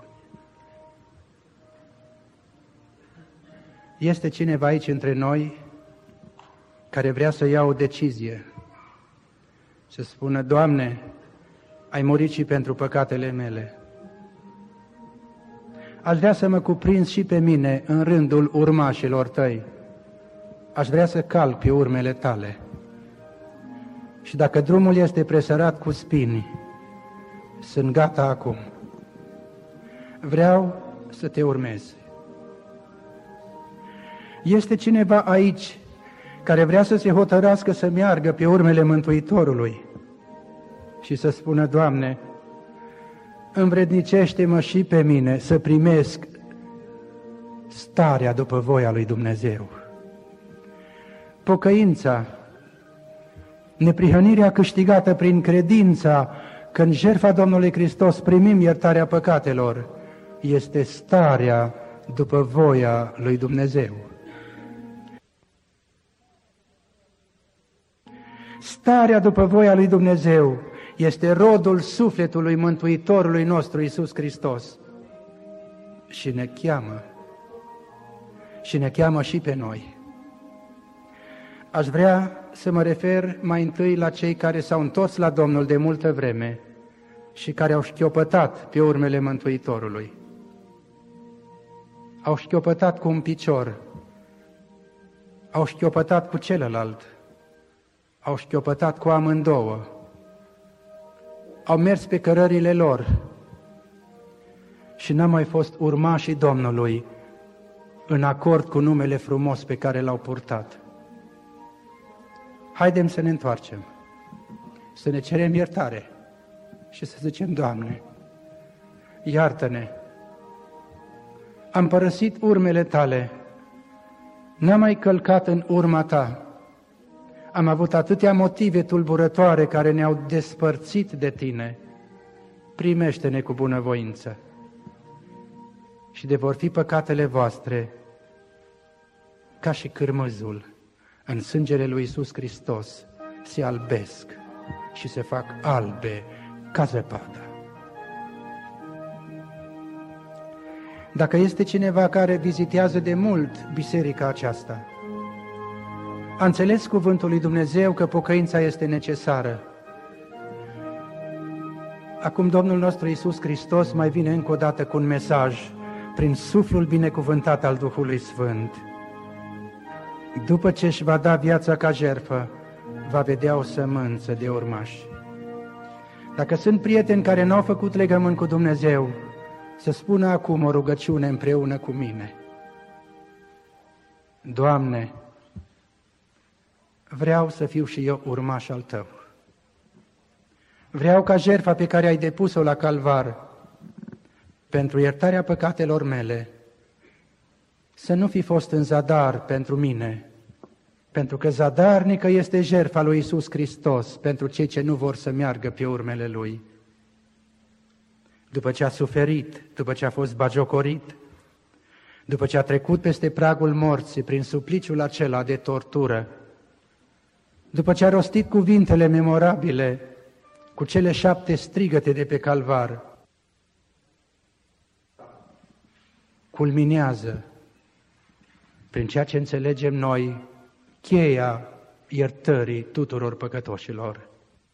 Speaker 1: Este cineva aici între noi care vrea să ia o decizie, să spună: Doamne, ai murit și pentru păcatele mele. Aș vrea să mă cuprinzi și pe mine în rândul urmașilor tăi. Aș vrea să calc pe urmele tale. Și dacă drumul este presărat cu spini, sunt gata acum. Vreau să te urmez. Este cineva aici care vrea să se hotărască să meargă pe urmele Mântuitorului și să spună: Doamne, învrednicește-mă și pe mine să primesc starea după voia lui Dumnezeu. Pocăința, neprihănirea câștigată prin credința că în jertfa Domnului Hristos primim iertarea păcatelor, este starea după voia lui Dumnezeu. Starea după voia lui Dumnezeu este rodul sufletului Mântuitorului nostru Iisus Hristos. Și ne cheamă, și ne cheamă și pe noi. Aș vrea să mă refer mai întâi la cei care s-au întors la Domnul de multă vreme și care au șchiopătat pe urmele Mântuitorului. Au șchiopătat cu un picior, au șchiopătat cu celălalt, au șchiopătat cu amândouă, au mers pe cărările lor și n-a mai fost urmașii Domnului în acord cu numele frumos pe care l-au purtat. Haidem să ne întoarcem, să ne cerem iertare și să zicem: Doamne, iartă-ne! Am părăsit urmele Tale, n-am mai călcat în urma Ta, am avut atâtea motive tulburătoare care ne-au despărțit de Tine. Primește-ne cu bunăvoință și de vor fi păcatele voastre ca și cârmăzul în sângele lui Iisus Hristos se albesc și se fac albe ca zăpada. Dacă este cineva care vizitează de mult biserica aceasta, a înțeles cuvântul lui Dumnezeu că pocăința este necesară, acum Domnul nostru Iisus Hristos mai vine încă o dată cu un mesaj prin suflul binecuvântat al Duhului Sfânt. După ce își va da viața ca jertfă, va vedea o sămânță de urmași. Dacă sunt prieteni care n-au făcut legământ cu Dumnezeu, să spună acum o rugăciune împreună cu mine. Doamne, vreau să fiu și eu urmaș al Tău. Vreau ca jertfa pe care ai depus-o la Calvar pentru iertarea păcatelor mele să nu fi fost în zadar pentru mine, pentru că zadarnică este jertfa lui Iisus Hristos pentru cei ce nu vor să meargă pe urmele Lui. După ce a suferit, după ce a fost bagiocorit, după ce a trecut peste pragul morții prin supliciul acela de tortură, după ce a rostit cuvintele memorabile cu cele șapte strigăte de pe Calvar, culminează prin ceea ce înțelegem noi cheia iertării tuturor păcătoșilor.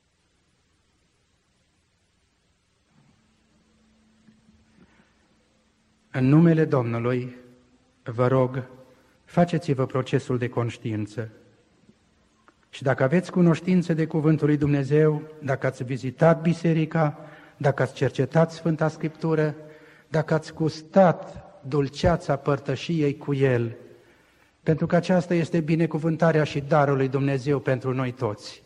Speaker 1: În numele Domnului, vă rog, faceți-vă procesul de conștiință. Și dacă aveți cunoștință de Cuvântul lui Dumnezeu, dacă ați vizitat biserica, dacă ați cercetat Sfânta Scriptură, dacă ați gustat dulceața părtășiei cu El, pentru că aceasta este binecuvântarea și darul lui Dumnezeu pentru noi toți.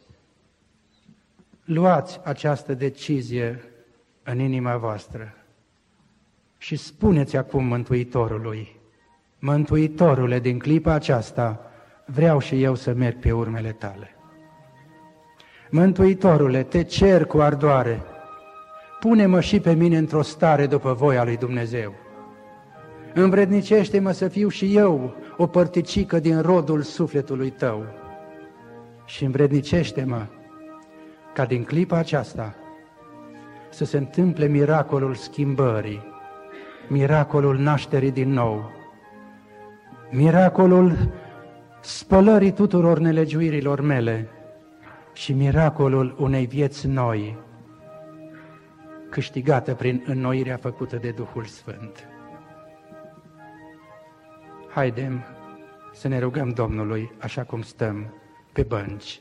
Speaker 1: Luați această decizie în inima voastră și spuneți acum Mântuitorului: Mântuitorule, din clipa aceasta vreau și eu să merg pe urmele Tale. Mântuitorule, te cer cu ardoare, pune-mă și pe mine într-o stare după voia lui Dumnezeu. Învrednicește-mă să fiu și eu o părticică din rodul sufletului Tău și învrednicește-mă ca din clipa aceasta să se întâmple miracolul schimbării, miracolul nașterii din nou, miracolul spălării tuturor nelegiuirilor mele și miracolul unei vieți noi, câștigată prin înnoirea făcută de Duhul Sfânt. Haidem să ne rugăm Domnului așa cum stăm pe bănci.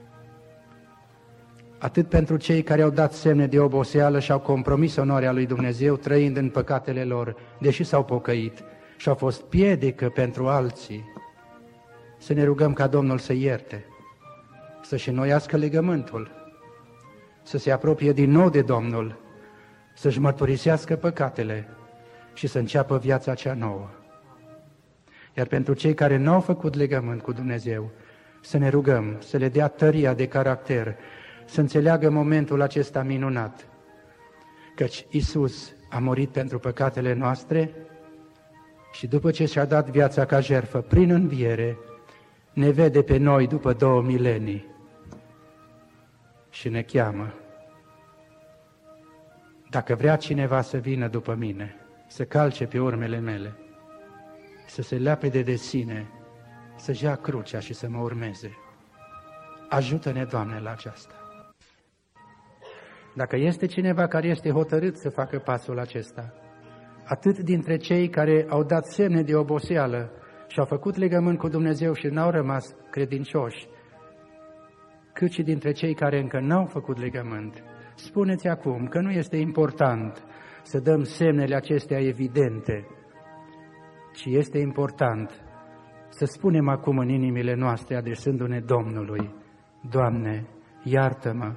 Speaker 1: Atât pentru cei care au dat semne de oboseală și au compromis onoarea lui Dumnezeu trăind în păcatele lor, deși s-au pocăit și au fost piedică pentru alții, să ne rugăm ca Domnul să ierte, să-și înnoiască legământul, să se apropie din nou de Domnul, să-și mărturisească păcatele și să înceapă viața cea nouă. Iar pentru cei care nu au făcut legământ cu Dumnezeu, să ne rugăm, să le dea tăria de caracter, să înțeleagă momentul acesta minunat, căci Iisus a murit pentru păcatele noastre și după ce și-a dat viața ca jertfă prin înviere, ne vede pe noi după două milenii și ne cheamă. Dacă vrea cineva să vină după mine, să calce pe urmele mele, să se leapede de sine, să-și ia crucea și să mă urmeze. Ajută-ne, Doamne, la aceasta. Dacă este cineva care este hotărât să facă pasul acesta, atât dintre cei care au dat semne de oboseală și au făcut legământ cu Dumnezeu și n-au rămas credincioși, cât și dintre cei care încă n-au făcut legământ. Spuneți acum că nu este important să dăm semnele acestea evidente, ci este important să spunem acum în inimile noastre, adresându-ne Domnului: Doamne, iartă-mă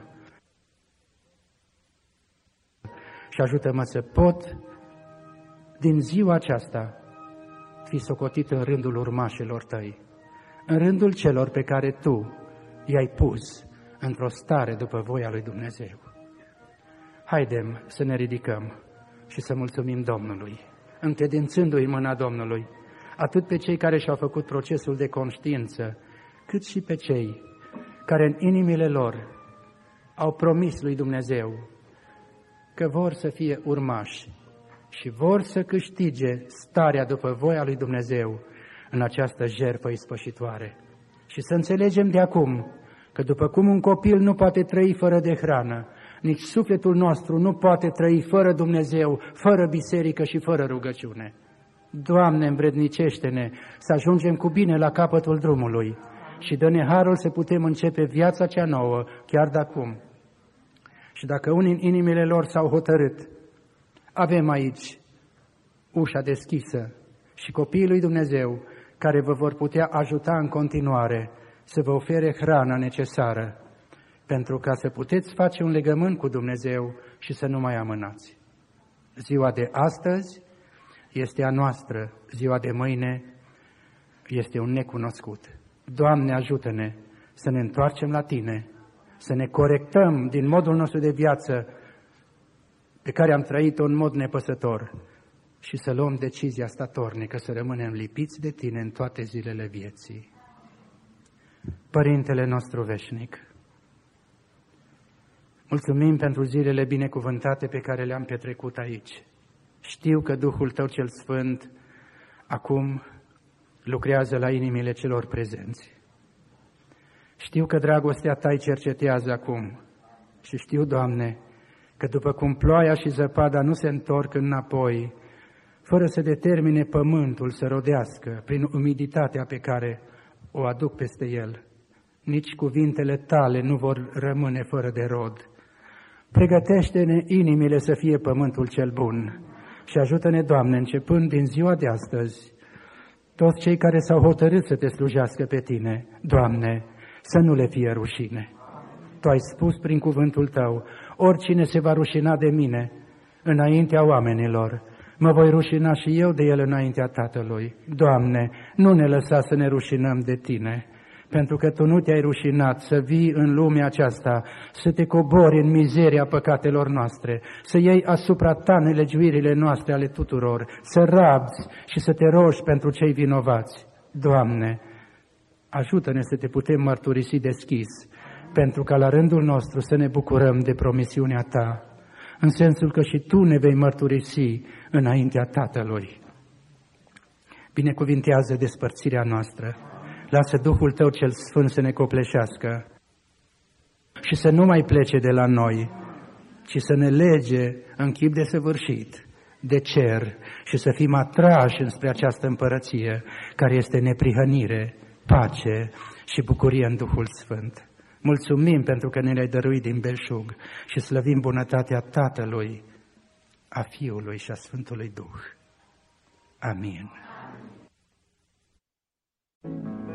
Speaker 1: și ajută-mă să pot din ziua aceasta fi socotit în rândul urmașilor Tăi, în rândul celor pe care Tu i-ai pus într-o stare după voia lui Dumnezeu. Haidem să ne ridicăm și să mulțumim Domnului, încredințându-i mâna Domnului, atât pe cei care și-au făcut procesul de conștiință, cât și pe cei care în inimile lor au promis lui Dumnezeu că vor să fie urmași și vor să câștige starea după voia lui Dumnezeu în această jertfă ispășitoare. Și să înțelegem de acum că după cum un copil nu poate trăi fără de hrană, nici sufletul nostru nu poate trăi fără Dumnezeu, fără biserică și fără rugăciune. Doamne, învrednicește-ne să ajungem cu bine la capătul drumului și dă-ne harul să putem începe viața cea nouă chiar de acum. Și dacă unii în inimile lor s-au hotărât, avem aici ușa deschisă și copiii lui Dumnezeu care vă vor putea ajuta în continuare să vă ofere hrana necesară pentru ca să puteți face un legământ cu Dumnezeu și să nu mai amânați. Ziua de astăzi este a noastră, ziua de mâine este un necunoscut. Doamne, ajută-ne să ne întoarcem la Tine, să ne corectăm din modul nostru de viață pe care am trăit-o în mod nepăsător și să luăm decizia statornică să rămânem lipiți de Tine în toate zilele vieții. Părintele nostru veșnic, mulțumim pentru zilele binecuvântate pe care le-am petrecut aici. Știu că Duhul Tău cel Sfânt acum lucrează la inimile celor prezenți. Știu că dragostea Ta îi cercetează acum și știu, Doamne, că după cum ploaia și zăpada nu se întorc înapoi, fără să determine pământul să rodească prin umiditatea pe care o aduc peste el, nici cuvintele Tale nu vor rămâne fără de rod. Pregătește-ne inimile să fie pământul cel bun și ajută-ne, Doamne, începând din ziua de astăzi, toți cei care s-au hotărât să Te slujească pe Tine, Doamne, să nu le fie rușine. Tu ai spus prin cuvântul Tău, oricine se va rușina de mine înaintea oamenilor, mă voi rușina și eu de el înaintea Tatălui. Doamne, nu ne lăsa să ne rușinăm de Tine, pentru că Tu nu Te-ai rușinat să vii în lumea aceasta, să Te cobori în mizeria păcatelor noastre, să iei asupra Ta nelegiuirile noastre ale tuturor, să rabzi și să Te rogi pentru cei vinovați. Doamne, ajută-ne să Te putem mărturisi deschis, pentru ca la rândul nostru să ne bucurăm de promisiunea Ta, în sensul că și Tu ne vei mărturisi înaintea Tatălui. Binecuvintează despărțirea noastră. Lasă Duhul Tău cel Sfânt să ne copleșească și să nu mai plece de la noi, ci să ne lege în chip de săvârșit de cer și să fim atrași înspre această împărăție care este neprihănire, pace și bucurie în Duhul Sfânt. Mulțumim pentru că ne le-ai dăruit din belșug și slăvim bunătatea Tatălui, a Fiului și a Sfântului Duh. Amin.